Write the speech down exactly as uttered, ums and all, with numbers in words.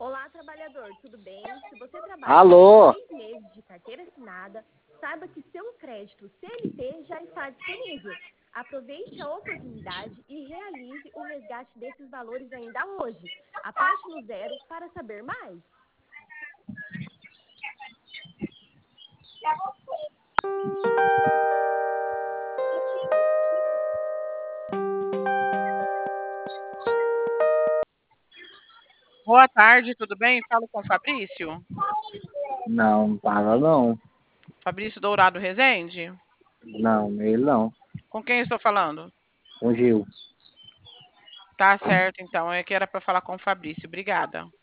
Olá, trabalhador, tudo bem? Se você trabalha com Alô? seis meses de carteira assinada, saiba que seu crédito C L T já está disponível. Aproveite a oportunidade e realize o resgate desses valores ainda hoje. Aperte no zero para saber mais. Boa tarde, tudo bem? Falo com o Fabrício. Não, não paga não. Fabrício Dourado Rezende? Não, ele não. Com quem eu estou falando? Com Gil. Tá certo, então. É que era para falar com o Fabrício. Obrigada.